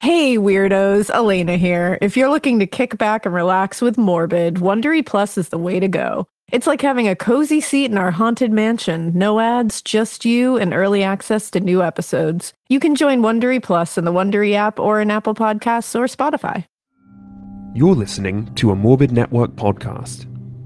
Hey weirdos, Elena here. If you're looking to kick back and relax with Morbid, Wondery Plus is the way to go. It's like having a cozy seat in our haunted mansion. No ads, just you, and early access to new episodes. You can join Wondery Plus in the Wondery app or in Apple Podcasts or Spotify. You're listening to a Morbid Network podcast.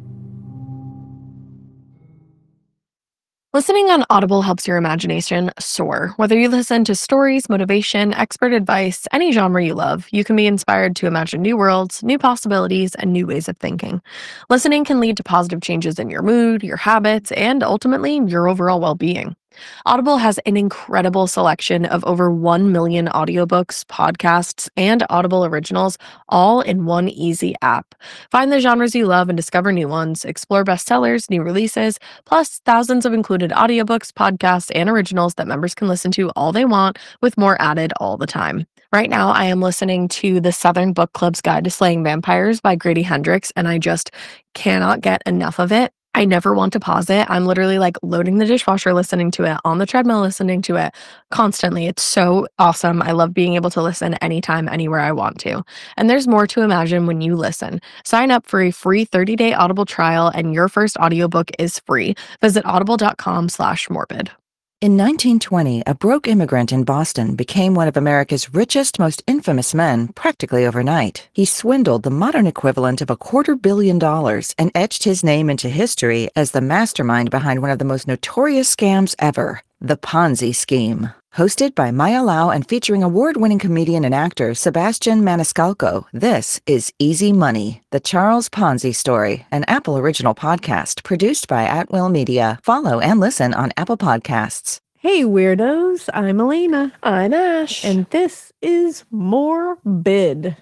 Listening on Audible helps your imagination soar. Whether you listen to stories, motivation, expert advice, any genre you love, you can be inspired to imagine new worlds, new possibilities, and new ways of thinking. Listening can lead to positive changes in your mood, your habits, and ultimately your overall well-being. Audible has an incredible selection of over 1 million audiobooks, podcasts, and Audible originals, all in one easy app. Find the genres you love and discover new ones, explore bestsellers, new releases, plus thousands of included audiobooks, podcasts, and originals that members can listen to all they want, with more added all the time. Right now, I am listening to The Southern Book Club's Guide to Slaying Vampires by Grady Hendrix, and I just cannot get enough of it. I never want to pause it. I'm literally like loading the dishwasher, listening to it, on the treadmill, listening to it constantly. It's so awesome. I love being able to listen anytime, anywhere I want to. And there's more to imagine when you listen. Sign up for a free 30-day Audible trial and your first audiobook is free. Visit audible.com/morbid. In 1920, a broke immigrant in Boston became one of America's richest, most infamous men practically overnight. He swindled the modern equivalent of $250 million and etched his name into history as the mastermind behind one of the most notorious scams ever, the Ponzi scheme. Hosted by Maya Lau and featuring award-winning comedian and actor Sebastian Maniscalco, this is Easy Money, The Charles Ponzi Story, an Apple original podcast produced by At Will Media. Follow and listen on Apple Podcasts. Hey weirdos, I'm Elena. I'm Ash. And this is Morbid.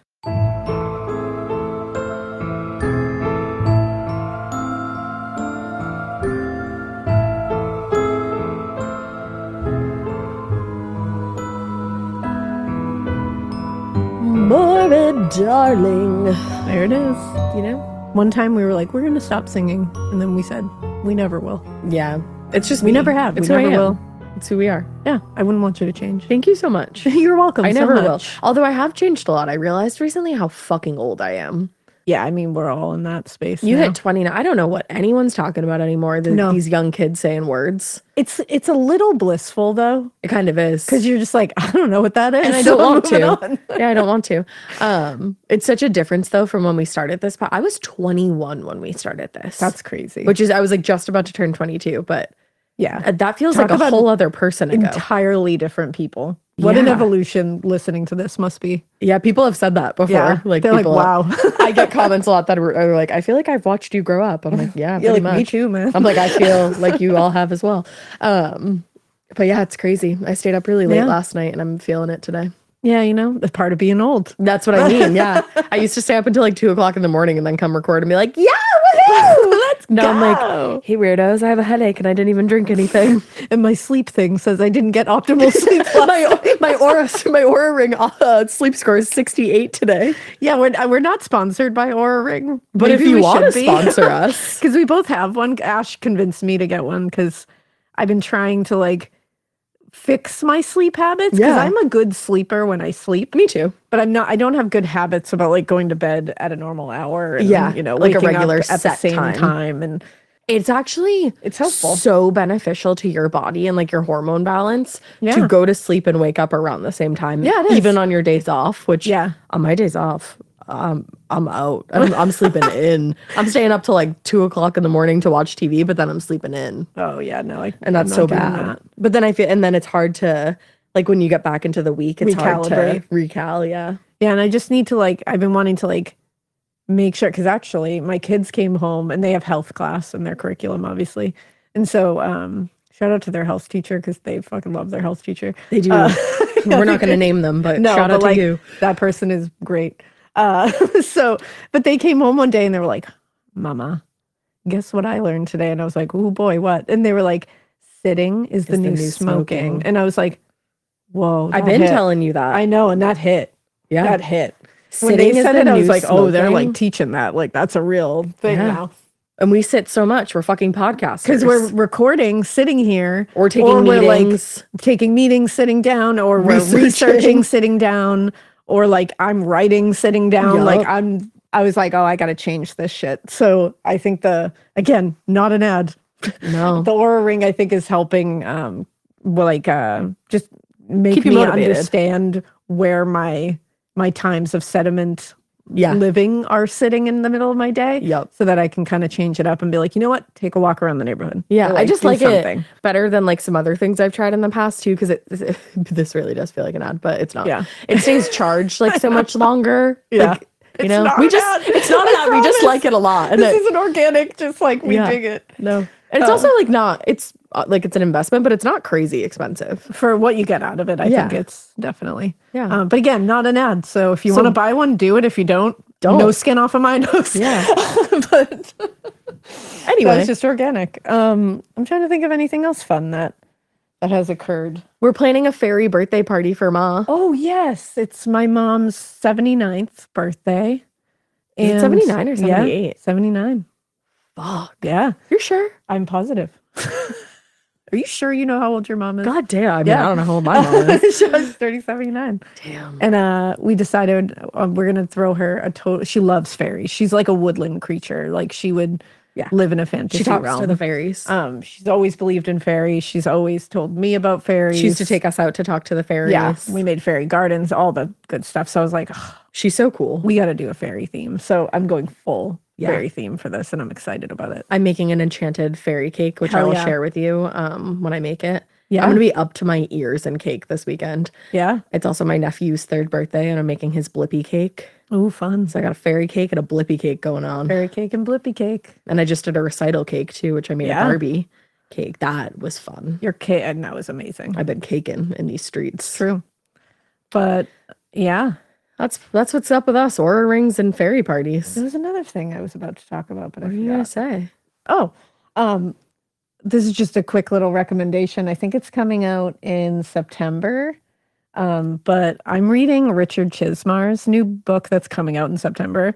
Morbid, darling. There it is. You know? One time we were like, we're going to stop singing. And then we said, we never will. Yeah. It's just We me. never have. It's We who never I am. will. It's who we are. Yeah, I wouldn't want you to change. Thank you so much. You're welcome. I so never will. much. Although I have changed a lot. I realized recently how fucking old I am. Yeah, I mean, we're all in that space You now. hit 29. I don't know what anyone's talking about anymore. No. These young kids saying words. It's a little blissful, though, It kind of is. because you're just like, I don't know what that is. And I so don't I'm want moving to. on. Yeah, I don't want to. It's such a difference, though, from when we started this. I was 21 when we started this. That's crazy. Which is, I was like just about to turn 22, but yeah, that feels Talk like a about whole other person ago. entirely different people. What an Yeah. evolution listening to this must be. Yeah, people have said that before. Yeah, Like, they're people, like, wow. I get comments a lot that are like, I feel like I've watched you grow up. I'm like, yeah, You're pretty like, me much. too, man. I'm like, I feel like you all have as well. But yeah, it's crazy. I stayed up really late Yeah. last night and I'm feeling it today. Yeah, you know, that's part of being old. That's what I mean. Yeah. I used to stay up until like 2:00 in the morning and then come record and be like, yeah, woohoo! Let's Now I'm go. like, hey, weirdos, I have a headache and I didn't even drink anything. And my sleep thing says I didn't get optimal sleep. my Aura Ring sleep score is 68 today. Yeah, we're not sponsored by Aura Ring, But if you want to sponsor us, because we both have one. Ash convinced me to get one because I've been trying to like fix my sleep habits because Yeah. I'm a good sleeper when I sleep, me too. but I don't have good habits about like going to bed at a normal hour and, Yeah, you know, like a waking regular up at the set same time. time. And It's actually it's helpful. so beneficial to your body and like your hormone balance Yeah. to go to sleep and wake up around the same time. Yeah, it is. Even on your days off, which Yeah. on my days off, I'm out. I'm sleeping in. I'm staying up till like 2:00 in the morning to watch TV, but then I'm sleeping in. Oh yeah, no, And that's I'm so not doing bad. that. But then I feel, and then it's hard to, like when you get back into the week, it's hard to Recalibrate. yeah. Yeah, and I just need to like, I've been wanting to like make sure, because actually my kids came home and they have health class in their curriculum, obviously. And so shout out to their health teacher because they fucking love their health teacher. They do. We're not going to name them, but No, shout but out to like you. that person is great. But they came home one day and they were like, Mama, guess what I learned today? And I was like, oh boy, what? And they were like, sitting is the new smoking. And I was like, whoa. I've that been hit. telling you that. I know, and that hit. Yeah. That hit. When Sitting they is said the it, I was new like, oh, they're smoking. like teaching that. Like, that's a real thing Yeah. now. And we sit so much. We're fucking podcasters. Because we're recording, sitting here. Or taking we're meetings. like taking meetings, sitting down, or we're Researching. researching, sitting down, or like I'm writing sitting down. Yup. Like I was like, oh, I got to change this shit. So I think again, not an ad. No. The Aura Ring, I think, is helping, just make Keep you me motivated. understand where my times of sediment Yeah. living are sitting in the middle of my day. Yup. So that I can kind of change it up and be like, you know what? Take a walk around the neighborhood. Yeah, Or, I just do like something. it better than like some other things I've tried in the past too, because this really does feel like an ad, but it's not. Yeah. It stays charged like so much longer. Yeah. Like, It's not we an just ad. it's not I an ad. We just promise. like it a lot. And This it, isn't organic, just like we Yeah. dig it. no, and it's also like not. It's like it's an investment, but it's not crazy expensive. For what you get out of it, I Yeah. think it's definitely. Yeah. But again, not an ad. So if you want to buy one, do it. If you don't, Don't. no skin off of my nose. Yeah. But Anyway, that's just organic. I'm trying to think of anything else fun that has occurred. we're planning a fairy birthday party for Ma. Oh yes, it's my mom's 79th birthday. Is it 79 or 78? Yeah, 79. Fuck. Yeah, You're sure? I'm positive. Are you sure you know how old your mom is? God damn. I mean, Yeah. I don't know how old my mom is. She was 39. Damn. And we decided we're gonna throw her a total. She loves fairies. She's like a woodland creature. Like she would live in a fantasy She talks realm. to the fairies. She's always believed in fairies. She's always told me about fairies. She used to take us out to talk to the fairies. Yeah, we made fairy gardens, all the good stuff. So I was like, "Ugh, She's so cool. we got to do a fairy theme. So I'm going full Yeah. fairy theme for this, and I'm excited about it. I'm making an enchanted fairy cake, which I Hell will yeah. share with you when I make it. Yeah. I'm going to be up to my ears in cake this weekend. Yeah. It's also my nephew's 3rd birthday, and I'm making his blippy cake. Oh, fun. So I got a fairy cake and a blippy cake going on. Fairy cake and blippy cake. And I just did a recital cake too, which I made Yeah. a Barbie cake. That was fun. Your cake, and that was amazing. I've been caking in these streets. True. But yeah, That's what's up with us, Aura rings and fairy parties. there was another thing I was about to talk about, but What I are you gonna forgot. say? Oh, this is just a quick little recommendation. I think it's coming out in September. But I'm reading Richard Chismar's new book that's coming out in September.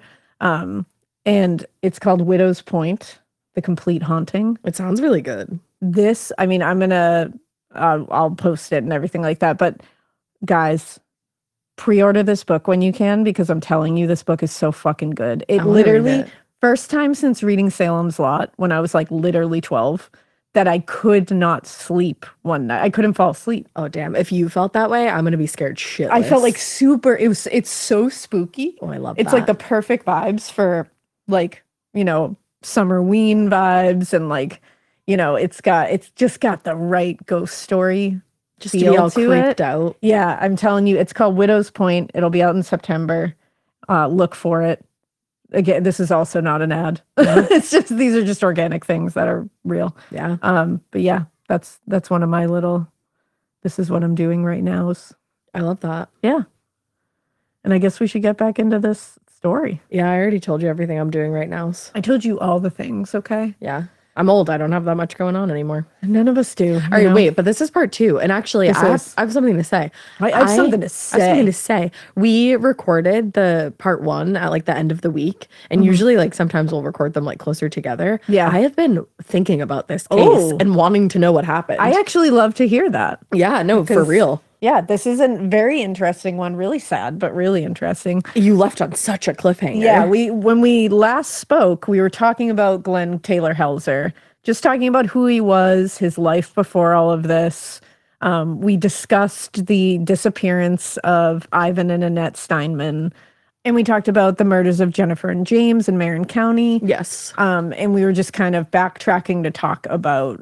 And it's called Widow's Point, The Complete Haunting. It sounds really good. This, I mean, I'll post it and everything like that. But guys, pre-order this book when you can, because I'm telling you, this book is so fucking good. It I wanna read literally, it. first time since reading Salem's Lot when I was like literally 12, that I could not sleep one night. I couldn't fall asleep. Oh damn! If you felt that way, I'm gonna be scared shitless. I felt like it's so spooky. Oh, I love It's that. like the perfect vibes for like, summerween vibes, and like, it's just got the right ghost story. just to be feel all to creeped it. out. Yeah, I'm telling you, it's called Widow's Point. It'll be out in September. Look for it. Again, this is also not an ad. It's just, these are just organic things that are real. Yeah. But yeah, that's one of my little, this is what I'm doing right now. I love that. Yeah. And I guess we should get back into this story. Yeah, I already told you everything I'm doing right now. I told you all the things, okay? Yeah. I'm old. I don't have that much going on anymore. None of us do. All right, wait, but this is part 2. And actually, This I is. have something to say. I have something to I have something to say. say. We recorded the part 1 at like the end of the week. And usually like sometimes we'll record them like closer together. Yeah. I have been thinking about this case Oh. and wanting to know what happened. I actually love to hear that. yeah, no, for Because- real. Yeah, this is a very interesting one. Really sad, but really interesting. You left on such a cliffhanger. Yeah, when we last spoke, we were talking about Glenn Taylor Helzer, just talking about who he was, his life before all of this. We discussed the disappearance of Ivan and Annette Steinman, and we talked about the murders of Jennifer and James in Marin County. Yes. And we were just kind of backtracking to talk about,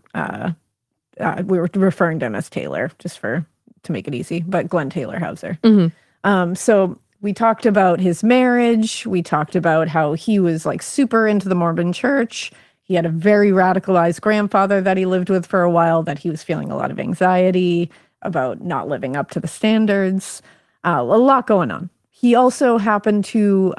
we were referring to him as Taylor, just to make it easy, but Glenn Taylor Hauser. So we talked about his marriage. We talked about how he was like super into the Mormon church. He had a very radicalized grandfather that he lived with for a while, that he was feeling a lot of anxiety about not living up to the standards. A lot going on. He also happened to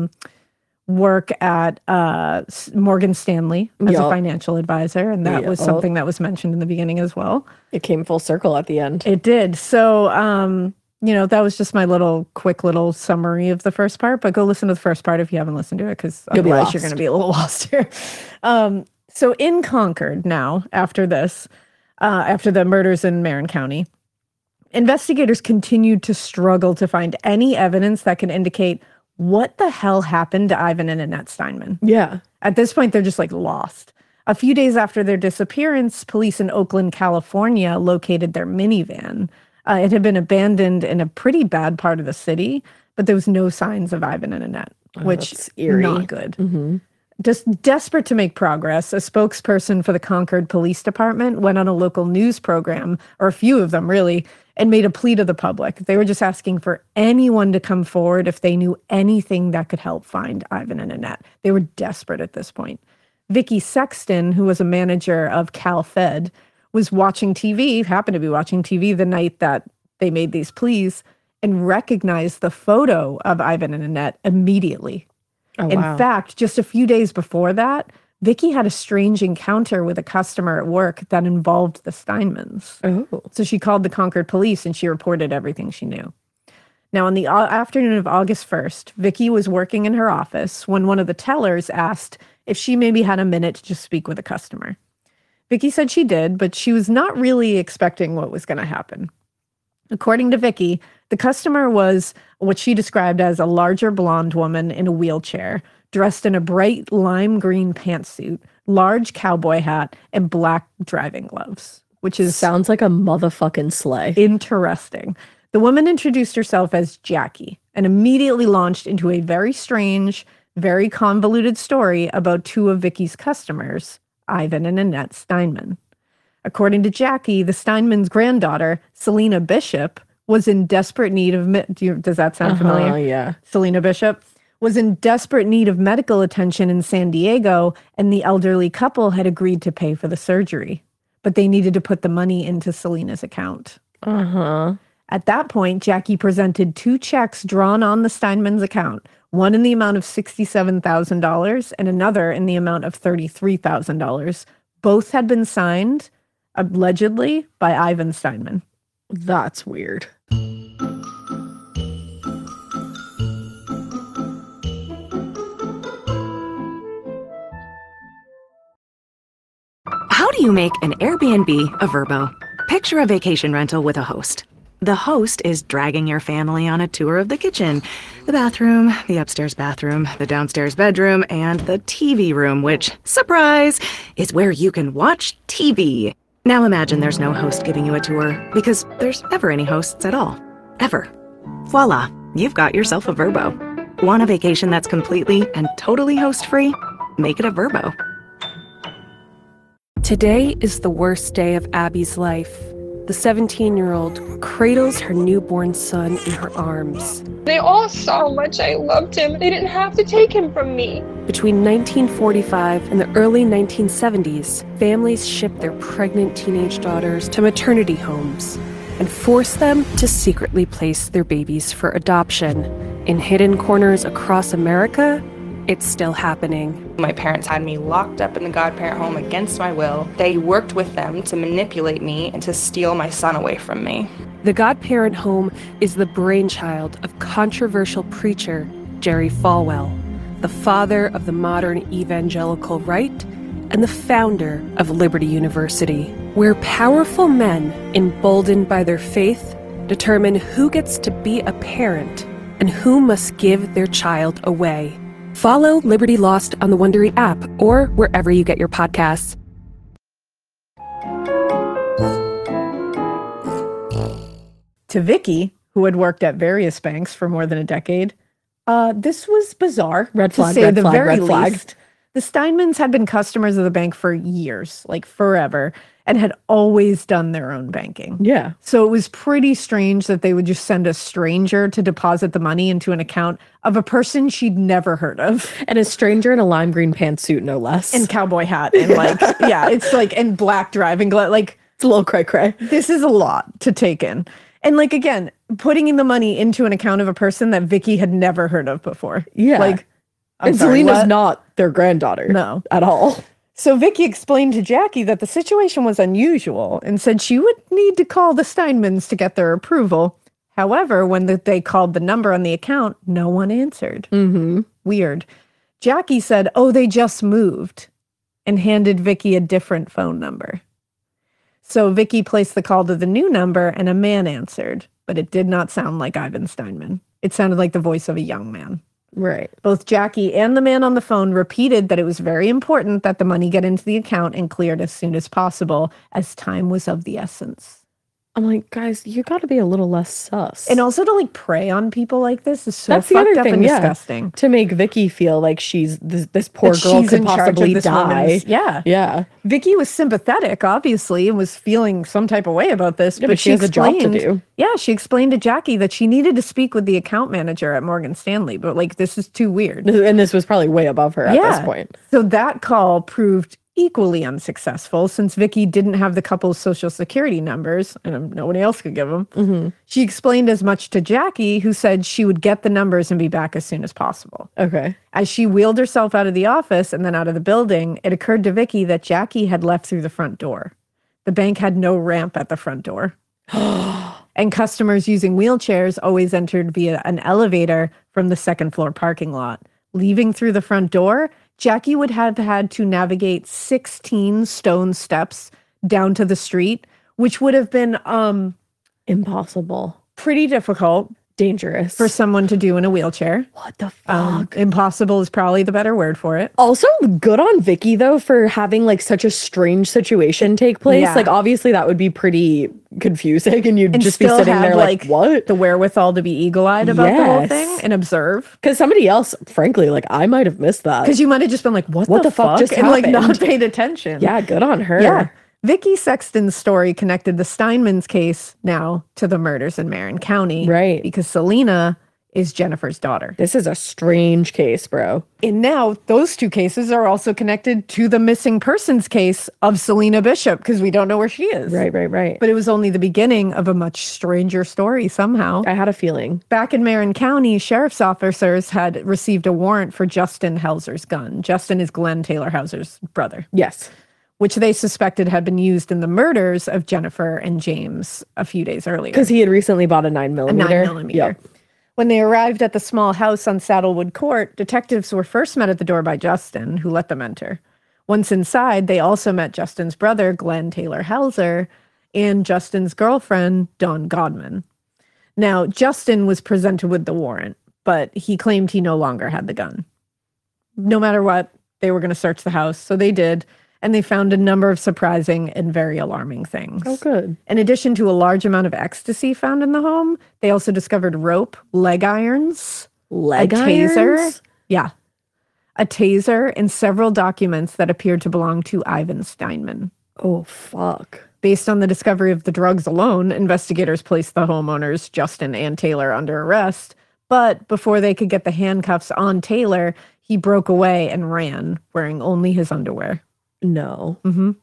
work at Morgan Stanley as a Yup. financial advisor, and that was Yup. something that was mentioned in the beginning as well. It came full circle at the end. It did. So, that was just my quick little summary of the first part, but go listen to the first part if you haven't listened to it, because You'll be otherwise you're lost. going to be a little lost here. So in Concord now, after this, after the murders in Marin County, Investigators continued to struggle to find any evidence that could indicate what the hell happened to Ivan and Annette Steinman. Yeah. At this point, they're just like lost. A few days after their disappearance, police in Oakland, California located their minivan. It had been abandoned in a pretty bad part of the city, but there was no signs of Ivan and Annette, which that's eerie. Not good. Just desperate to make progress, a spokesperson for the Concord Police Department went on a local news program, or a few of them really, and made a plea to the public. They were just asking for anyone to come forward if they knew anything that could help find Ivan and Annette. They were desperate at this point. Vicky Sexton, who was a manager of CalFed, was watching TV, happened to be watching TV the night that they made these pleas, and recognized the photo of Ivan and Annette immediately. Oh, In wow. fact, just a few days before that, Vicky had a strange encounter with a customer at work that involved the Steinmans. Oh. So she called the Concord police and she reported everything she knew. Now, on the afternoon of August 1st, Vicky was working in her office when one of the tellers asked if she maybe had a minute to just speak with a customer. Vicky said she did, but she was not really expecting what was going to happen. According to Vicky, the customer was what she described as a larger blonde woman in a wheelchair, dressed in a bright lime green pantsuit, large cowboy hat, and black driving gloves, which is Sounds like a motherfucking sleigh. interesting. The woman introduced herself as Jackie and immediately launched into a very strange, very convoluted story about two of Vicky's customers, Ivan and Annette Steinman. According to Jackie, the Steinman's granddaughter, Selena Bishop, was in desperate need of... Does that sound familiar? Yeah. Selena Bishop was in desperate need of medical attention in San Diego, and the elderly couple had agreed to pay for the surgery. But they needed to put the money into Selena's account. Uh-huh. At that point, Jackie presented two checks drawn on the Steinman's account, one in the amount of $67,000 and another in the amount of $33,000. Both had been signed, allegedly, by Ivan Steinman. That's weird. How do you make an Airbnb a Vrbo? Picture a vacation rental with a host. The host is dragging your family on a tour of the kitchen, the bathroom, the upstairs bathroom, the downstairs bedroom, and the TV room, which, surprise, is where you can watch TV. Now imagine there's no host giving you a tour, because there's never any hosts at all. Ever. Voila, you've got yourself a Vrbo. Want a vacation that's completely and totally host-free? Make it a Vrbo. Today is the worst day of Abby's life. The 17-year-old cradles her newborn son in her arms. They all saw how much I loved him. They didn't have to take him from me. Between 1945 and the early 1970s, families shipped their pregnant teenage daughters to maternity homes and forced them to secretly place their babies for adoption. In hidden corners across America, it's still happening. My parents had me locked up in the godparent home against my will. They worked with them to manipulate me and to steal my son away from me. The godparent home is the brainchild of controversial preacher Jerry Falwell, the father of the modern evangelical right and the founder of Liberty University, where powerful men, emboldened by their faith, determine who gets to be a parent and who must give their child away. Follow Liberty Lost on the Wondery app or wherever you get your podcasts. To Vicky, who had worked at various banks for more than a decade, this was bizarre. Red to flag, say red the flag, very red flag. least. The Steinmans had been customers of the bank for years, like forever, and had always done their own banking. Yeah. So it was pretty strange that they would just send a stranger to deposit the money into an account of a person she'd never heard of. And a stranger in a lime green pantsuit, no less. And cowboy hat and like, yeah, it's like, and black driving glove. Like, it's a little cray-cray. this is a lot to take in. And like, again, putting in the money into an account of a person that Vicky had never heard of before. Yeah. Like, I'm And sorry, Selena's what? not their granddaughter. No. At all. So Vicky explained to Jackie that the situation was unusual and said she would need to call the Steinmans to get their approval. However, when they called the number on the account, no one answered. Mm-hmm. Weird. Jackie said, "Oh, they just moved," and handed Vicky a different phone number. So Vicky placed the call to the new number and a man answered, but it did not sound like Ivan Steinman. It sounded like the voice of a young man. Right. Both Jackie and the man on the phone repeated that it was very important that the money get into the account and cleared as soon as possible, as time was of the essence. I'm like, guys, you got to be a little less sus. And also to like prey on people like this is so That's the fucked other up thing, and yeah. disgusting. To make Vicky feel like she's this poor That girl she's could in charge of possibly this die. woman's- Yeah. Yeah. Vicky was sympathetic, obviously, and was feeling some type of way about this. Yeah, but she has a job to explained- do. Yeah, she explained to Jackie that she needed to speak with the account manager at Morgan Stanley, but like this is too weird. And this was probably way above her at this point. So that call proved equally unsuccessful since Vicky didn't have the couple's social security numbers and nobody else could give them. Mm-hmm. She explained as much to Jackie, who said she would get the numbers and be back as soon as possible. Okay. As she wheeled herself out of the office and then out of the building, it occurred to Vicky that Jackie had left through the front door. The bank had no ramp at the front door. And customers using wheelchairs always entered via an elevator from the second floor parking lot. Leaving through the front door, Jackie would have had to navigate 16 stone steps down to the street, which would have been Impossible. pretty difficult Dangerous. for someone to do in a wheelchair. What the fuck? Impossible is probably the better word for it. Also, good on Vicky though for having like such a strange situation take place. Yeah. Like obviously that would be pretty confusing and you'd And just be still sitting have, there like, what? The wherewithal to be eagle-eyed about the whole Yes. thing and observe. Because somebody else, frankly, like I might have missed that. Because you might have just been like, what the fuck? just and like not happened? paid attention. Yeah, good on her. Yeah. Vicky Sexton's story connected the Steinman's case now to the murders in Marin County. Right. Because Selena is Jennifer's daughter. This is a strange case, bro. And now those two cases are also connected to the missing persons case of Selena Bishop because we don't know where she is. Right. But it was only the beginning of a much stranger story somehow. I had a feeling. Back in Marin County, sheriff's officers had received a warrant for Justin Hauser's gun. Justin is Glenn Taylor Hauser's brother, Yes. which they suspected had been used in the murders of Jennifer and James a few days earlier. Because he had recently bought a 9mm. A 9mm. Yep. When they arrived at the small house on Saddlewood Court, detectives were first met at the door by Justin, who let them enter. Once inside, they also met Justin's brother, Glenn Taylor Hauser, and Justin's girlfriend, Dawn Godman. Now, Justin was presented with the warrant, but he claimed he no longer had the gun. No matter what, they were going to search the house, so they did, and they found a number of surprising and very alarming things. Oh, good. In addition to a large amount of ecstasy found in the home, they also discovered rope, leg irons, Leg a taser. irons? Yeah. A taser and several documents that appeared to belong to Ivan Steinman. Oh, fuck. Based on the discovery of the drugs alone, investigators placed the homeowners, Justin and Taylor, under arrest. But before they could get the handcuffs on Taylor, he broke away and ran, wearing only his underwear. No.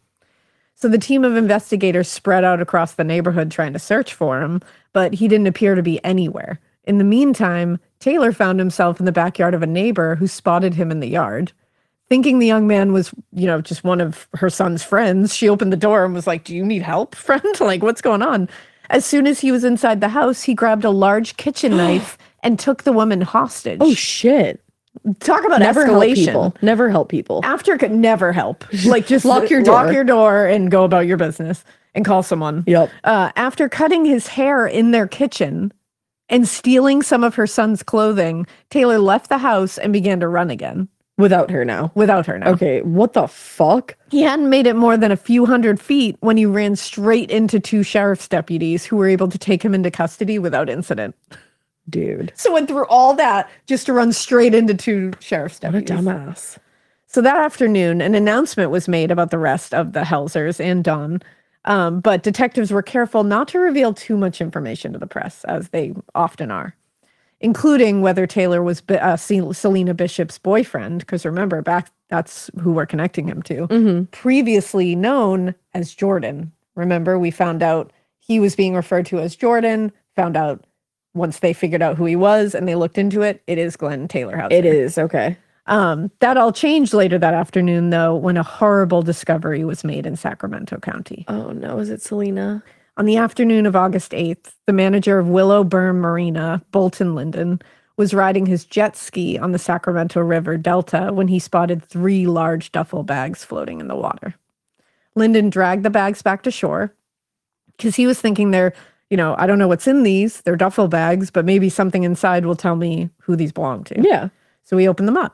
So the team of investigators spread out across the neighborhood trying to search for him, but he didn't appear to be anywhere. In the meantime, Taylor found himself in the backyard of a neighbor who spotted him in the yard. Thinking the young man was, just one of her son's friends, she opened the door and was like, "Do you need help, friend? Like, what's going on?" As soon as he was inside the house, he grabbed a large kitchen knife and took the woman hostage. Oh, shit. Talk about Never help escalation. people. Never help people. After could never help. Like just Lock your lock door. your door and go about your business and call someone. Yep. After cutting his hair in their kitchen and stealing some of her son's clothing, Taylor left the house and began to run again Without her now. without her now. Okay, what the fuck? He hadn't made it more than a few hundred feet when he ran straight into two sheriff's deputies who were able to take him into custody without incident. Dude. So went through all that just to run straight into two sheriff's What a deputies. dumbass. So that afternoon, an announcement was made about the rest of the Hausers and Dawn, but detectives were careful not to reveal too much information to the press, as they often are, including whether Taylor was Selena Bishop's boyfriend, because remember, that's who we're connecting him to, previously known as Jordan. Remember, we found out he was being referred to as Jordan, found out once they figured out who he was and they looked into it, it is Glenn Taylor Hauser. It is, okay. That all changed later that afternoon, though, when a horrible discovery was made in Sacramento County. Oh no, is it Selena? On the afternoon of August 8th, the manager of Willow Burn Marina, Bolton Linden, was riding his jet ski on the Sacramento River Delta when he spotted 3 large duffel bags floating in the water. Linden dragged the bags back to shore, Because he was thinking I don't know what's in these. They're duffel bags, but maybe something inside will tell me who these belong to. Yeah. So he opened them up.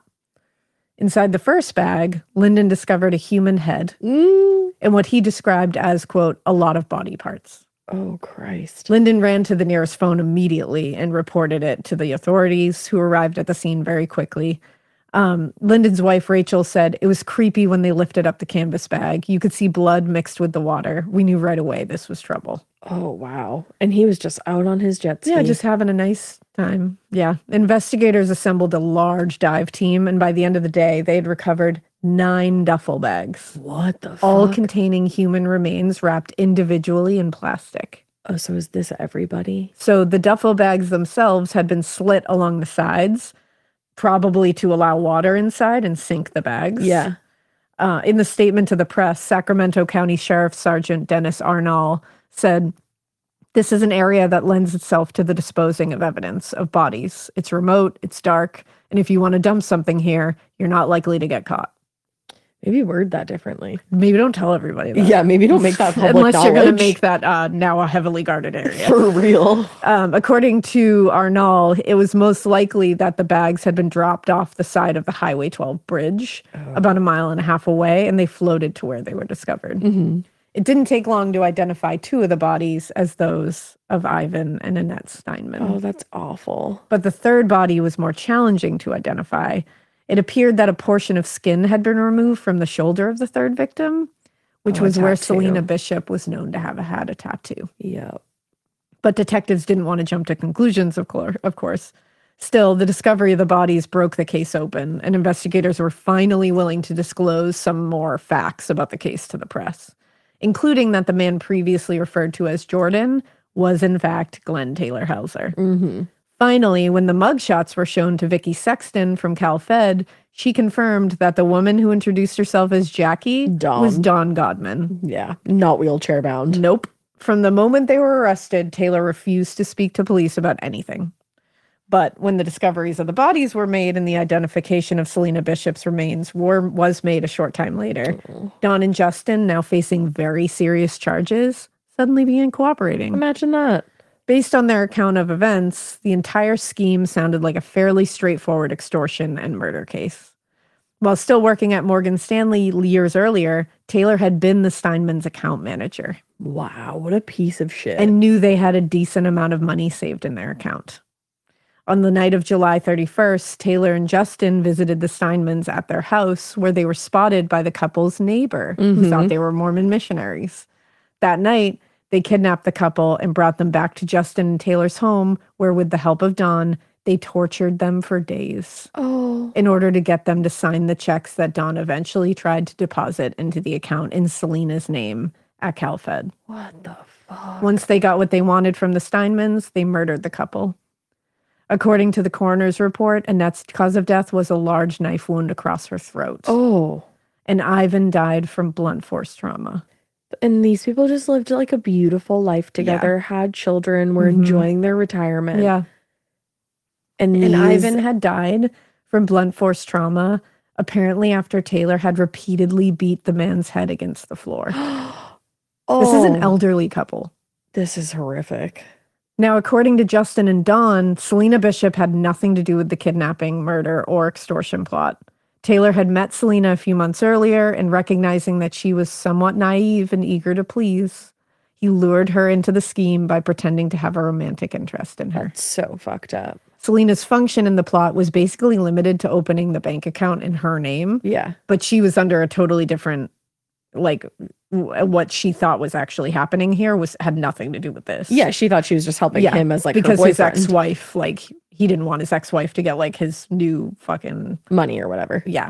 Inside the first bag, Lyndon discovered a human head and what he described as, quote, a lot of body parts. Oh, Christ. Lyndon ran to the nearest phone immediately and reported it to the authorities, who arrived at the scene very quickly. Lyndon's wife, Rachel, said it was creepy when they lifted up the canvas bag. You could see blood mixed with the water. We knew right away this was trouble. Oh, wow. And he was just out on his jet ski. Yeah, just having a nice time. Yeah. Investigators assembled a large dive team, and by the end of the day, they had recovered 9 duffel bags. What the fuck? All containing human remains wrapped individually in plastic. Oh, so is this everybody? So the duffel bags themselves had been slit along the sides, probably to allow water inside and sink the bags. Yeah. In the statement to the press, Sacramento County Sheriff Sergeant Dennis Arnall said, "This is an area that lends itself to the disposing of evidence of bodies. It's remote, it's dark, and if you want to dump something here, you're not likely to get caught." Maybe word that differently. Maybe don't tell everybody that. Yeah, maybe don't make that public Unless you're going to knowledge. make that now a heavily guarded area. For real. According to Arnall, it was most likely that the bags had been dropped off the side of the Highway 12 bridge about a mile and a half away, and they floated to where they were discovered. Mm-hmm. It didn't take long to identify 2 of the bodies as those of Ivan and Annette Steinman. Oh, that's awful. But the third body was more challenging to identify. It appeared that a portion of skin had been removed from the shoulder of the third victim, which was where tattoo. Selena Bishop was known to have had a tattoo. Yeah. But detectives didn't want to jump to conclusions, of course. Still, the discovery of the bodies broke the case open, and investigators were finally willing to disclose some more facts about the case to the press, including that the man previously referred to as Jordan was, in fact, Glenn Taylor Hauser. Mm-hmm. Finally, when the mugshots were shown to Vicki Sexton from Cal Fed, she confirmed that the woman who introduced herself as Jackie was Dawn Godman. Yeah, not wheelchair bound. Nope. From the moment they were arrested, Taylor refused to speak to police about anything. But when the discoveries of the bodies were made and the identification of Selena Bishop's remains was made a short time later, Dawn and Justin, now facing very serious charges, suddenly began cooperating. Imagine that. Based on their account of events, the entire scheme sounded like a fairly straightforward extortion and murder case. While still working at Morgan Stanley years earlier, Taylor had been the Steinmans' account manager. Wow, what a piece of shit. And knew they had a decent amount of money saved in their account. On the night of July 31st, Taylor and Justin visited the Steinmans at their house, where they were spotted by the couple's neighbor, who thought they were Mormon missionaries. That night, they kidnapped the couple and brought them back to Justin and Taylor's home, where, with the help of Dawn, they tortured them for days in order to get them to sign the checks that Dawn eventually tried to deposit into the account in Selena's name at CalFed. What the fuck? Once they got what they wanted from the Steinmans, they murdered the couple. According to the coroner's report, Annette's cause of death was a large knife wound across her throat. Oh. And Ivan died from blunt force trauma. And these people just lived like a beautiful life together, had children, were enjoying their retirement. Yeah. And Ivan had died from blunt force trauma, apparently after Taylor had repeatedly beat the man's head against the floor. This is an elderly couple. This is horrific. Now, according to Justin and Dawn, Selena Bishop had nothing to do with the kidnapping, murder, or extortion plot. Taylor had met Selena a few months earlier, and recognizing that she was somewhat naive and eager to please, he lured her into the scheme by pretending to have a romantic interest in her. That's so fucked up. Selena's function in the plot was basically limited to opening the bank account in her name. Yeah. But she was under a totally different, what she thought was actually happening here had nothing to do with this. Yeah, she thought she was just helping him as because her his boyfriend. ex-wife, he didn't want his ex-wife to get his new fucking money or whatever. Yeah.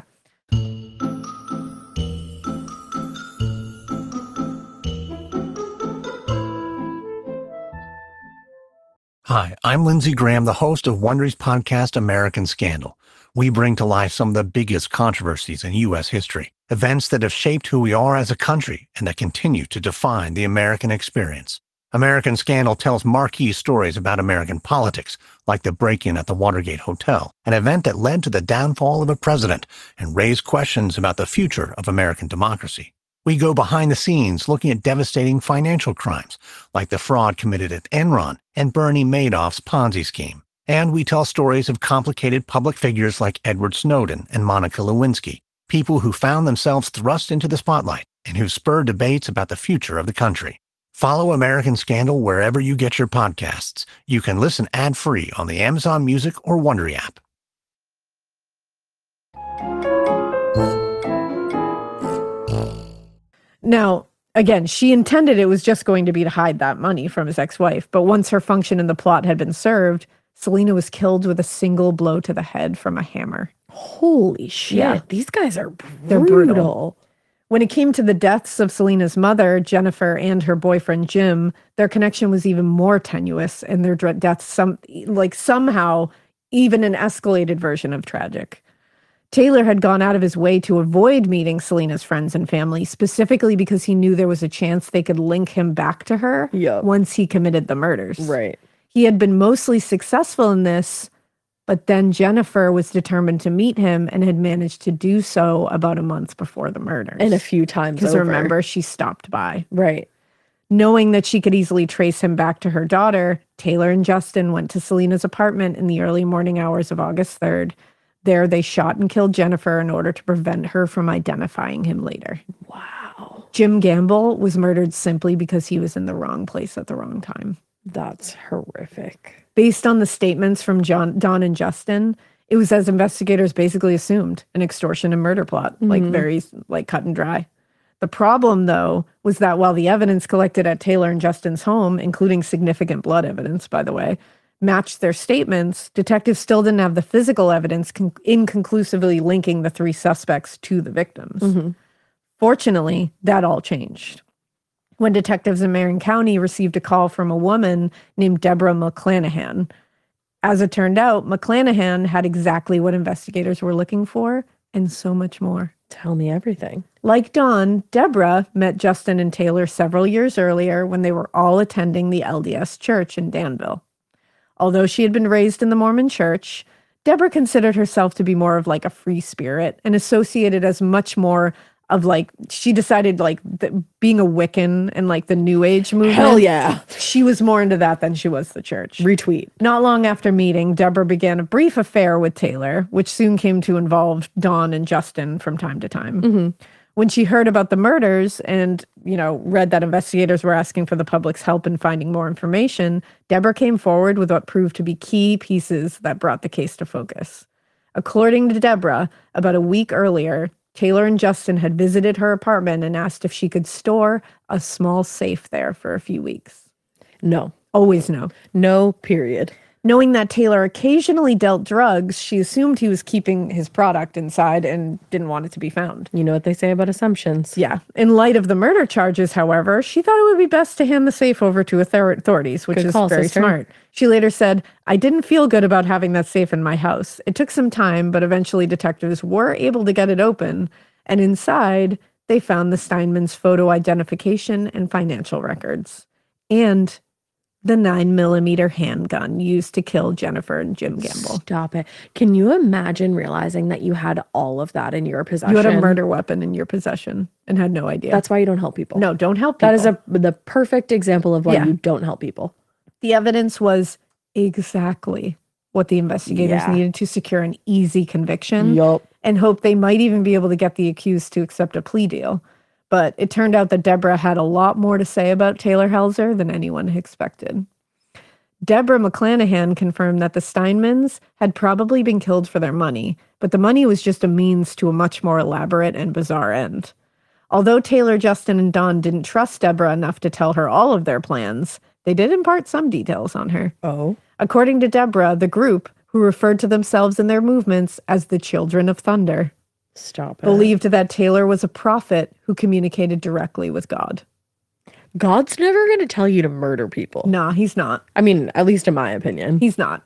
Hi, I'm Lindsey Graham, the host of Wondery's podcast, American Scandal. We bring to life some of the biggest controversies in U.S. history, events that have shaped who we are as a country and that continue to define the American experience. American Scandal tells marquee stories about American politics, like the break-in at the Watergate Hotel, an event that led to the downfall of a president and raised questions about the future of American democracy. We go behind the scenes looking at devastating financial crimes, like the fraud committed at Enron and Bernie Madoff's Ponzi scheme. And we tell stories of complicated public figures like Edward Snowden and Monica Lewinsky, people who found themselves thrust into the spotlight and who spurred debates about the future of the country. Follow American Scandal wherever you get your podcasts. You can listen ad-free on the Amazon Music or Wondery app. Now, again, she intended it was just going to be to hide that money from his ex-wife, but once her function in the plot had been served, Selena was killed with a single blow to the head from a hammer. Holy shit. Yeah. These guys are brutal. They're brutal. When it came to the deaths of Selena's mother, Jennifer, and her boyfriend, Jim, their connection was even more tenuous, and their deaths somehow even an escalated version of tragic. Taylor had gone out of his way to avoid meeting Selena's friends and family, specifically because he knew there was a chance they could link him back to her once he committed the murders. Right. He had been mostly successful in this, but then Jennifer was determined to meet him and had managed to do so about a month before the murders. And a few times Because over. remember, she stopped by. Right. Knowing that she could easily trace him back to her daughter, Taylor and Justin went to Selena's apartment in the early morning hours of August 3rd. There, they shot and killed Jennifer in order to prevent her from identifying him later. Wow. Jim Gamble was murdered simply because he was in the wrong place at the wrong time. That's horrific. Based on the statements from Don and Justin, it was, as investigators basically assumed, an extortion and murder plot, very cut and dry. The problem, though, was that while the evidence collected at Taylor and Justin's home, including significant blood evidence, by the way, matched their statements, detectives still didn't have the physical evidence inconclusively linking the three suspects to the victims. Fortunately, that all changed when detectives in Marin County received a call from a woman named Deborah McClanahan. As it turned out, McClanahan had exactly what investigators were looking for and so much more. Tell me everything. Like Dawn, Deborah met Justin and Taylor several years earlier when they were all attending the LDS church in Danville. Although she had been raised in the Mormon church, Deborah considered herself to be more of a free spirit and associated as much more of she decided being a Wiccan and the New Age movement. Hell yeah. She was more into that than she was the church. Retweet. Not long after meeting, Deborah began a brief affair with Taylor, which soon came to involve Dawn and Justin from time to time. When she heard about the murders and, read that investigators were asking for the public's help in finding more information, Deborah came forward with what proved to be key pieces that brought the case to focus. According to Deborah, about a week earlier, Taylor and Justin had visited her apartment and asked if she could store a small safe there for a few weeks. No. Always no. No, period. Knowing that Taylor occasionally dealt drugs, she assumed he was keeping his product inside and didn't want it to be found. You know what they say about assumptions. Yeah. In light of the murder charges, however, she thought it would be best to hand the safe over to authorities, which is very smart. She later said, "I didn't feel good about having that safe in my house. It took some time, but eventually detectives were able to get it open. And inside, they found the Steinmans' photo identification and financial records. And the 9mm handgun used to kill Jennifer and Jim Gamble." Stop it. Can you imagine realizing that you had all of that in your possession? You had a murder weapon in your possession and had no idea. That's why you don't help people. No, don't help people. That is the perfect example of why you don't help people. The evidence was exactly what the investigators needed to secure an easy conviction and hope they might even be able to get the accused to accept a plea deal. But it turned out that Deborah had a lot more to say about Taylor Helzer than anyone expected. Deborah McClanahan confirmed that the Steinmans had probably been killed for their money, but the money was just a means to a much more elaborate and bizarre end. Although Taylor, Justin, and Dawn didn't trust Deborah enough to tell her all of their plans, they did impart some details on her. Oh. According to Deborah, the group, who referred to themselves and their movements as the Children of Thunder, believed that Taylor was a prophet who communicated directly with God. God's never going to tell you to murder people. Nah, he's not. I mean, at least in my opinion. He's not.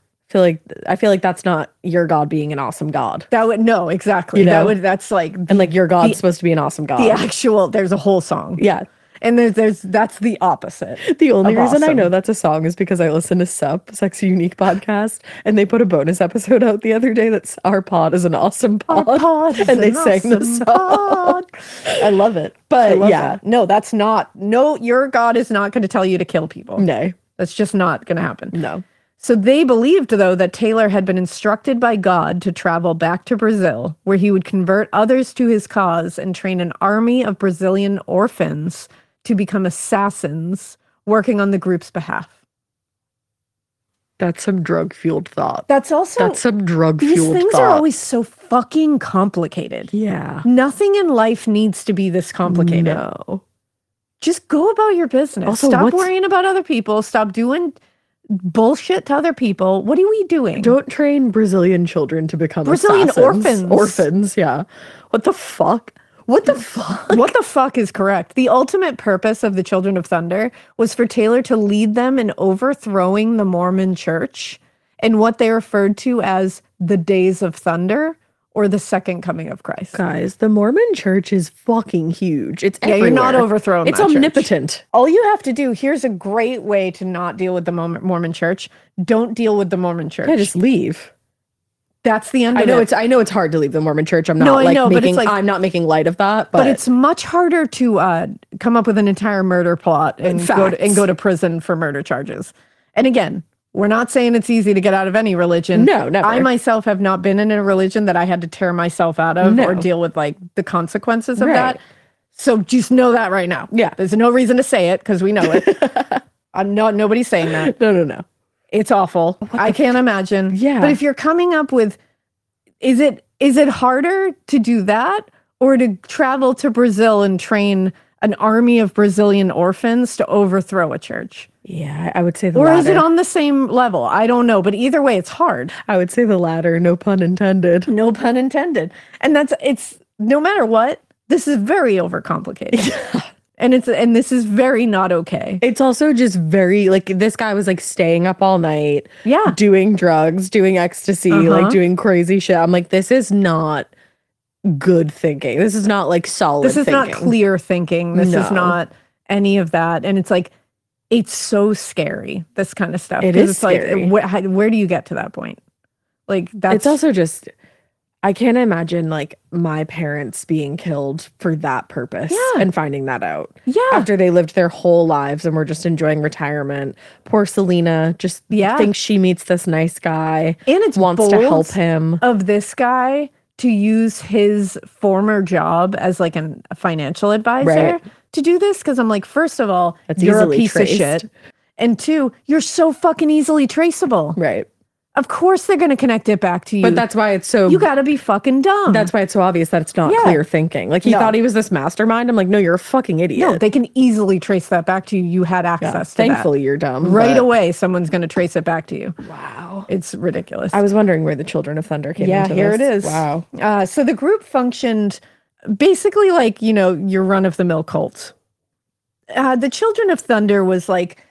I feel like that's not your God being an awesome God. No, exactly. You know? That's and your God's supposed to be an awesome God. There's a whole song. Yeah. And that's the opposite. The only of reason I awesome. know that's a song is because I listen to SUP, Sexy Unique podcast, and they put a bonus episode out the other day that's Our Pod is an Awesome Pod. Our pod is and they an sang the awesome song. pod. I love it. But I love yeah. that. No, that's not. No, your God is not going to tell you to kill people. No. That's just not going to happen. No. So they believed, though, that Taylor had been instructed by God to travel back to Brazil, where he would convert others to his cause and train an army of Brazilian orphans to become assassins working on the group's behalf. That's some drug-fueled thought. That's also... That's some drug-fueled These things thought. are always so fucking complicated. Yeah. Nothing in life needs to be this complicated. No. Just go about your business. Also, Stop what's- worrying about other people. Stop doing bullshit to other people. What are we doing? Don't train Brazilian children to become Brazilian assassins. orphans. Orphans, yeah. What the fuck? What the fuck? What the fuck is correct? The ultimate purpose of the Children of Thunder was for Taylor to lead them in overthrowing the Mormon church and what they referred to as the Days of Thunder or the Second Coming of Christ. Guys, the Mormon church is fucking huge. It's Yeah, you're not everywhere. overthrowing It's that church. omnipotent. All you have to do, here's a great way to not deal with the Mormon church. Don't deal with the Mormon church. Yeah, just leave. That's the end I of know it. I know it's hard to leave the Mormon church. I'm not No, I like know, but it's making like- I'm not making light of that, but it's much harder to come up with an entire murder plot and go to prison for murder charges. And again, we're not saying it's easy to get out of any religion. No, never. I myself have not been in a religion that I had to tear myself out of or No. deal with like the consequences of Right. that. So just know that right now. Yeah. There's no reason to say it because we know it. Nobody's saying that. no. It's awful. I can't imagine. Yeah. But if you're coming up with, is it harder to do that or to travel to Brazil and train an army of Brazilian orphans to overthrow a church? Yeah, I would say the Or latter. is it on the same level? I don't know. But either way, it's hard. I would say the latter, no pun intended. No pun intended. And it's no matter what, this is very overcomplicated. And this is very not okay. It's also just very like this guy was like staying up all night, Yeah. doing drugs, doing ecstasy, like doing crazy shit. I'm like, this is not good thinking. This is not like solid This is thinking. not clear thinking. This is No. not any of that. And it's like, it's so scary, this kind of stuff. It 'Cause is it's scary. like, where do you get to that point? Like, that's It's also just I can't imagine like my parents being killed for that purpose Yeah. and finding that out. Yeah. After they lived their whole lives and were just enjoying retirement. Poor Selena just Yeah. thinks she meets this nice guy and it's wants to bold help him. of this guy to use his former job as like a financial advisor Right. to do this. Cause I'm like, first of all, That's you're a easily piece traced. of shit. And two, you're so fucking easily traceable. Right. Of course they're going to connect it back to you. But that's why it's so you got to be fucking dumb. that's why it's so obvious that it's not Yeah. clear thinking. Like he No. thought he was this mastermind. I'm like, no, you're a fucking idiot. no, they can easily trace that back to you. You had Yeah. access to Thankfully you're dumb. that. Right but- away, someone's going to trace it back to you. Wow. It's ridiculous. I was wondering where the Children of Thunder came Yeah, into here this. it is. Wow. So the group functioned basically like, your run of the mill cult. The Children of Thunder was like,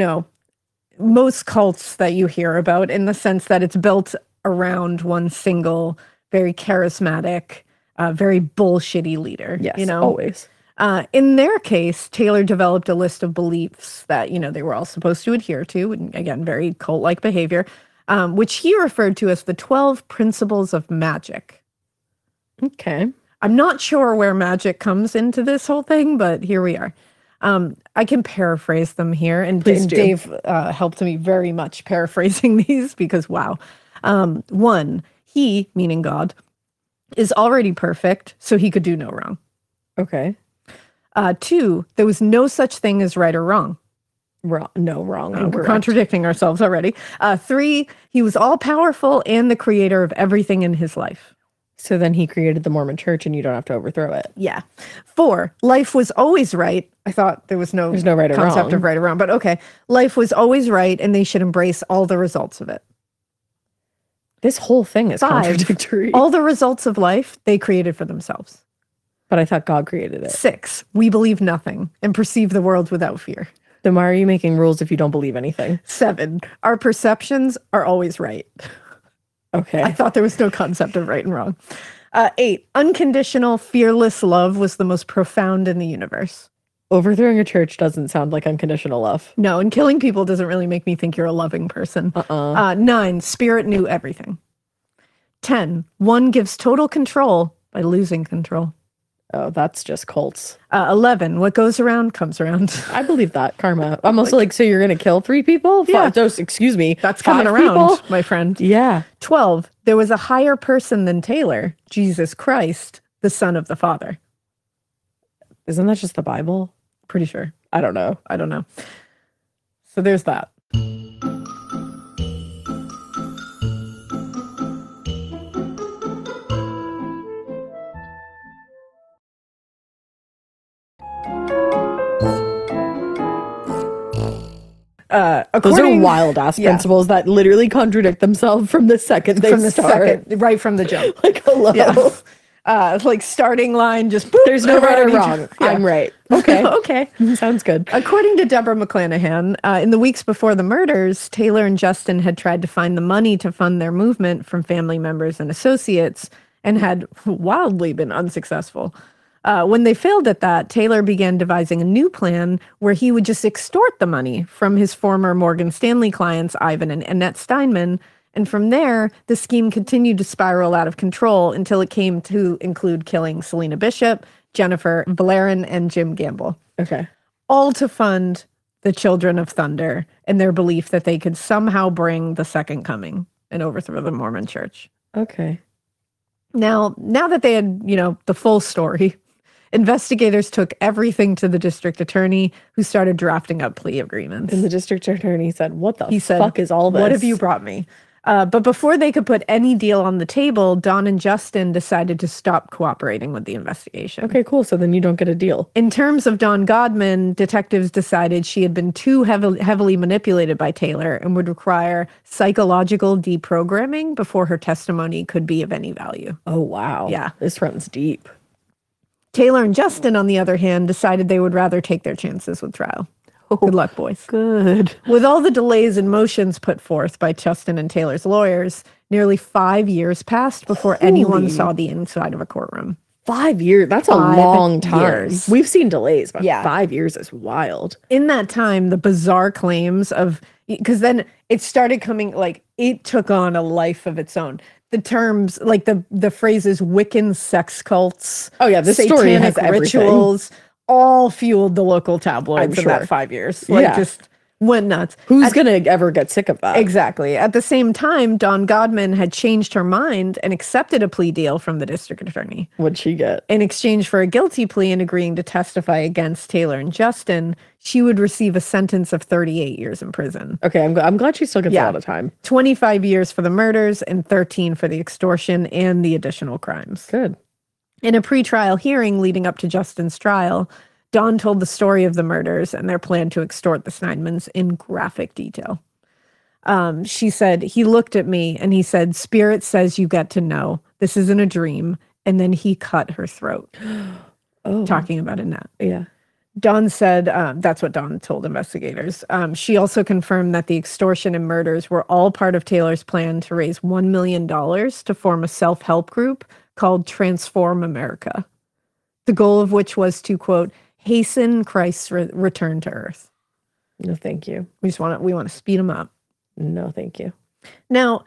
most cults that you hear about in the sense that it's built around one single, very charismatic, very bullshitty leader. Yes, always. In their case, Taylor developed a list of beliefs that, they were all supposed to adhere to. And again, very cult-like behavior, which he referred to as the 12 principles of magic. Okay. I'm not sure where magic comes into this whole thing, but here we are. I can paraphrase them here. And, Please and do. Dave helped me very much paraphrasing these because, wow. 1, he, meaning God, is already perfect, so he could do no wrong. Okay. 2, there was no such thing as right or wrong. Wrong. No, wrong. We're Incorrect. contradicting ourselves already. 3, he was all powerful and the creator of everything in his life. So then he created the Mormon church and you don't have to overthrow it. Yeah. 4, life was always right. I thought there's no right or concept wrong. of right or wrong, but okay. Life was always right and they should embrace all the results of it. This whole thing is 5, contradictory. all the results of life they created for themselves. But I thought God created it. 6, we believe nothing and perceive the world without fear. Then why are you making rules if you don't believe anything? 7, our perceptions are always right. Okay. I thought there was no concept of right and wrong. 8, unconditional, fearless love was the most profound in the universe. Overthrowing a church doesn't sound like unconditional love. No, and killing people doesn't really make me think you're a loving person. 9, Spirit knew everything. 10, one gives total control by losing control. Oh, that's just cults. 11, what goes around comes around. I believe that, karma. I'm also like, so you're going to kill 3 people? Yeah. Excuse me. That's 5 coming around, people? my friend. Yeah. 12, there was a higher person than Taylor, Jesus Christ, the Son of the Father. Isn't that just the Bible? Pretty sure. I don't know. So there's that. Those are wild ass principles that literally contradict themselves from the second they start. Right from the jump. Like, hello. Yeah. Like starting line, just boop, There's no right or wrong. Yeah. I'm right. Okay. Okay. Sounds good. According to Deborah McClanahan, in the weeks before the murders, Taylor and Justin had tried to find the money to fund their movement from family members and associates and had wildly been unsuccessful. When they failed at that, Taylor began devising a new plan where he would just extort the money from his former Morgan Stanley clients, Ivan and Annette Steinman. And from there, the scheme continued to spiral out of control until it came to include killing Selena Bishop, Jennifer Valerin, and Jim Gamble. Okay. All to fund the Children of Thunder and their belief that they could somehow bring the second coming and overthrow the Mormon church. Okay. Now that they had, the full story, investigators took everything to the district attorney, who started drafting up plea agreements. And the district attorney said, what the fuck is all this? What have you brought me? But before they could put any deal on the table, Don and Justin decided to stop cooperating with the investigation. Okay, cool. So then you don't get a deal. In terms of Dawn Godman, detectives decided she had been too heavily manipulated by Taylor and would require psychological deprogramming before her testimony could be of any value. Oh, wow. Yeah. This runs deep. Taylor and Justin, on the other hand, decided they would rather take their chances with trial. Good luck, boys. Good. With all the delays and motions put forth by Justin and Taylor's lawyers, nearly 5 years passed before anyone saw the inside of a courtroom. 5 years? That's a long time. Years. We've seen delays, but Yeah. 5 years is wild. In that time, the bizarre claims of, because then it started coming, like, it took on a life of its own. The terms, like the phrases Wiccan sex cults. Oh, yeah, this story has satanic everything. rituals, all fueled the local tabloids I'm in sure. that 5 years. Like, just went nuts. Who's going to ever get sick of that? Exactly. At the same time, Dawn Godman had changed her mind and accepted a plea deal from the district attorney. What'd she get? In exchange for a guilty plea and agreeing to testify against Taylor and Justin, she would receive a sentence of 38 years in prison. Okay, I'm glad she still gets a lot of time. 25 years for the murders and 13 for the extortion and the additional crimes. Good. In a pretrial hearing leading up to Justin's trial, Dawn told the story of the murders and their plan to extort the Steinmans in graphic detail. She said, he looked at me and he said, "Spirit says you get to know. This isn't a dream." And then he cut her throat. Talking about Annette. Yeah. Dawn said, that's what Dawn told investigators. She also confirmed that the extortion and murders were all part of Taylor's plan to raise $1 million to form a self-help group called Transform America. The goal of which was to, quote, hasten Christ's return to earth. No, thank you. We want to speed him up. No, thank you. Now,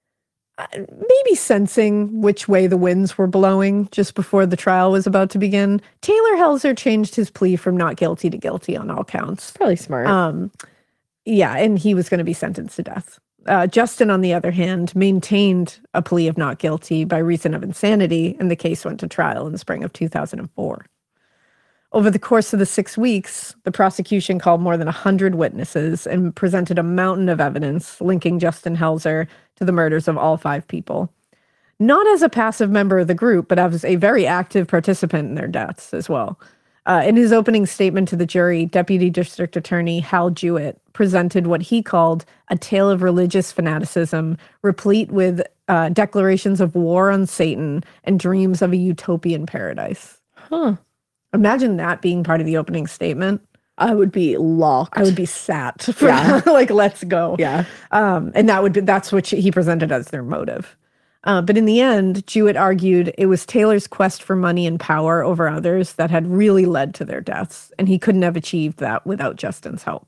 maybe sensing which way the winds were blowing just before the trial was about to begin, Taylor Helzer changed his plea from not guilty to guilty on all counts. Probably smart. Yeah, and he was going to be sentenced to death. Justin, on the other hand, maintained a plea of not guilty by reason of insanity, and the case went to trial in the spring of 2004. Over the course of the 6 weeks, the prosecution called more than 100 witnesses and presented a mountain of evidence linking Justin Helzer to the murders of all 5 people. Not as a passive member of the group, but as a very active participant in their deaths as well. In his opening statement to the jury, Deputy District Attorney Hal Jewett presented what he called a tale of religious fanaticism, replete with declarations of war on Satan and dreams of a utopian paradise. Huh. Imagine that being part of the opening statement. I would be locked. I would be sat. Like, let's go. Yeah. And that's what he presented as their motive. But in the end, Jewett argued it was Taylor's quest for money and power over others that had really led to their deaths, and he couldn't have achieved that without Justin's help.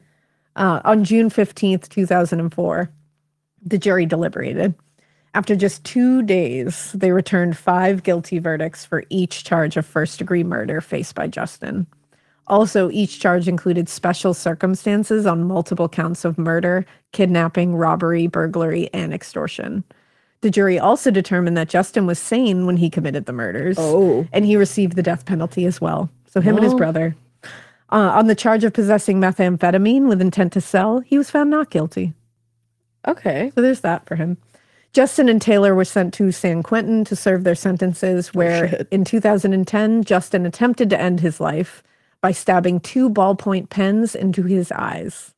On June 15th, 2004, the jury deliberated. After just 2 days, they returned 5 guilty verdicts for each charge of first-degree murder faced by Justin. Also, each charge included special circumstances on multiple counts of murder, kidnapping, robbery, burglary, and extortion. The jury also determined that Justin was sane when he committed the murders, and he received the death penalty as well. So him and his brother. On the charge of possessing methamphetamine with intent to sell, he was found not guilty. Okay. So there's that for him. Justin and Taylor were sent to San Quentin to serve their sentences, where in 2010, Justin attempted to end his life by stabbing 2 ballpoint pens into his eyes.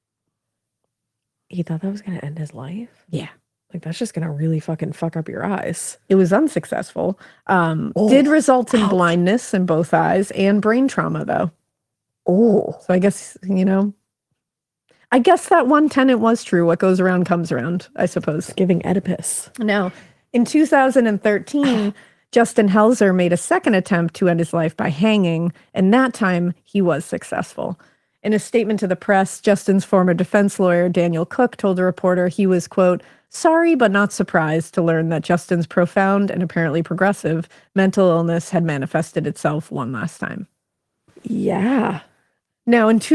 He thought that was going to end his life? Yeah. Like, that's just going to really fucking fuck up your eyes. It was unsuccessful. Did result in blindness in both eyes and brain trauma, though. Oh. So I guess, I guess that one tenet was true. What goes around comes around, I suppose. Giving Oedipus. Now, in 2013, Justin Helzer made a second attempt to end his life by hanging, and that time he was successful. In a statement to the press, Justin's former defense lawyer, Daniel Cook, told a reporter he was, quote, sorry but not surprised to learn that Justin's profound and apparently progressive mental illness had manifested itself one last time. Yeah. Now, in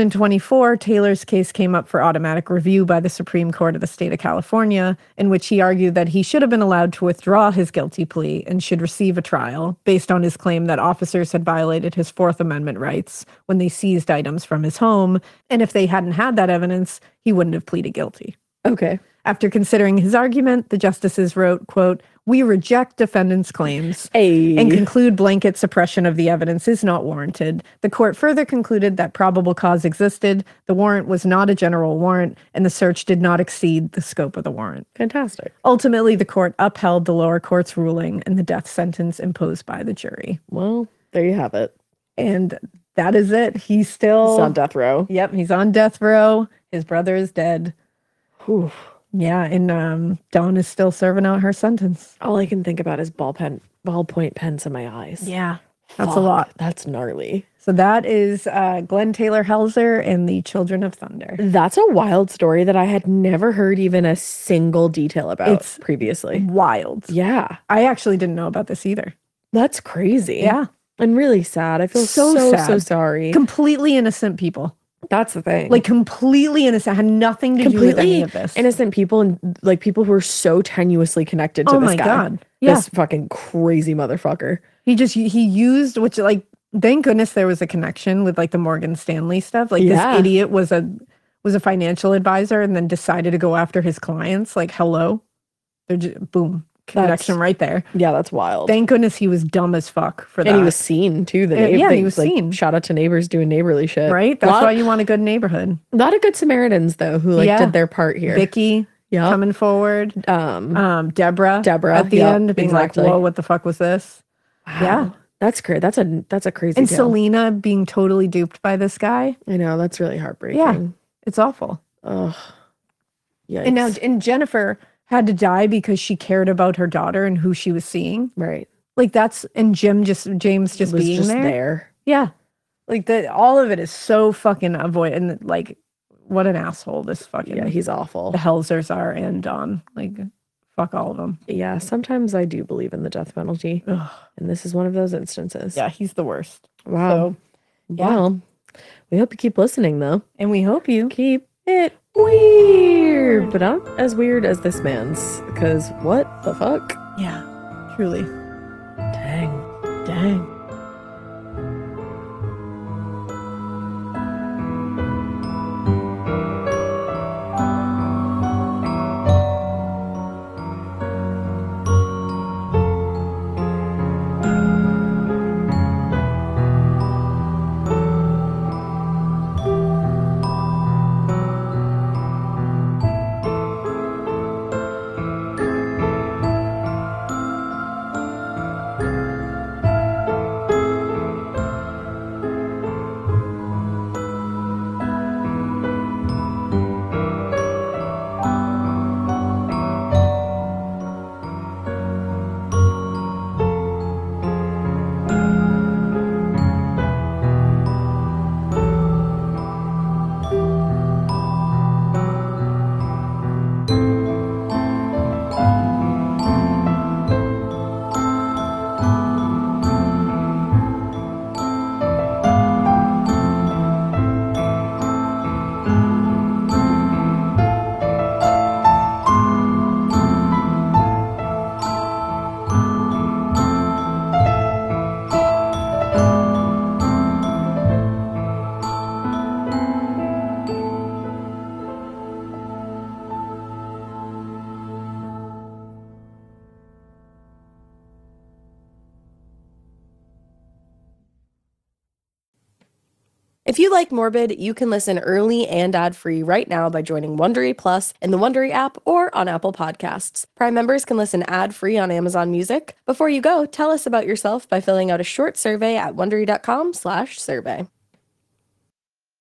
2024, Taylor's case came up for automatic review by the Supreme Court of the state of California, in which he argued that he should have been allowed to withdraw his guilty plea and should receive a trial based on his claim that officers had violated his Fourth Amendment rights when they seized items from his home. And if they hadn't had that evidence, he wouldn't have pleaded guilty. Okay. After considering his argument, the justices wrote, quote, we reject defendant's claims and conclude blanket suppression of the evidence is not warranted. The court further concluded that probable cause existed, the warrant was not a general warrant, and the search did not exceed the scope of the warrant. Fantastic. Ultimately, the court upheld the lower court's ruling and the death sentence imposed by the jury. Well, there you have it. And that is it. He's on death row. Yep, he's on death row. His brother is dead. Whew. Yeah, and Dawn is still serving out her sentence. All I can think about is ballpoint pens in my eyes. Yeah, that's a lot. That's gnarly. So that is Glenn Taylor Helzer and the Children of Thunder. That's a wild story that I had never heard even a single detail about previously. Wild. Yeah. I actually didn't know about this either. That's crazy. Yeah. And really sad. I feel so sorry. Completely innocent people. That's the thing. Like completely innocent. Had nothing to do with any of this. Innocent people and like people who are so tenuously connected to this guy. Oh my God. Yeah. This fucking crazy motherfucker. He used, which like, thank goodness there was a connection with like the Morgan Stanley stuff. Like this idiot was a financial advisor and then decided to go after his clients. Like, hello. They're just, boom. Connection right there. Yeah, that's wild. Thank goodness he was dumb as fuck for that. And he was seen too. He was seen. Shout out to neighbors doing neighborly shit. Right? That's why you want a good neighborhood. A lot of good Samaritans though who did their part here. Vicky coming forward. Deborah at the end being like, whoa, what the fuck was this? Wow. Yeah. That's great. That's a crazy And tale. Selena being totally duped by this guy. I know, that's really heartbreaking. Yeah. It's awful. Ugh. Yikes. And Jennifer had to die because she cared about her daughter and who she was seeing. Right. Like James just being there. Yeah. Like all of it is so fucking and like what an asshole this fucking. Yeah, he's awful. The Helzers are and Dawn. Like fuck all of them. Yeah, sometimes I do believe in the death penalty. Ugh. And this is one of those instances. Yeah, he's the worst. Wow. So, well, we hope you keep listening though. And we hope you keep it weird, but not as weird as this man's, because what the fuck? Yeah, truly. Dang. If you like Morbid, you can listen early and ad-free right now by joining Wondery Plus in the Wondery app or on Apple Podcasts. Prime members can listen ad-free on Amazon Music. Before you go, tell us about yourself by filling out a short survey at Wondery.com/survey.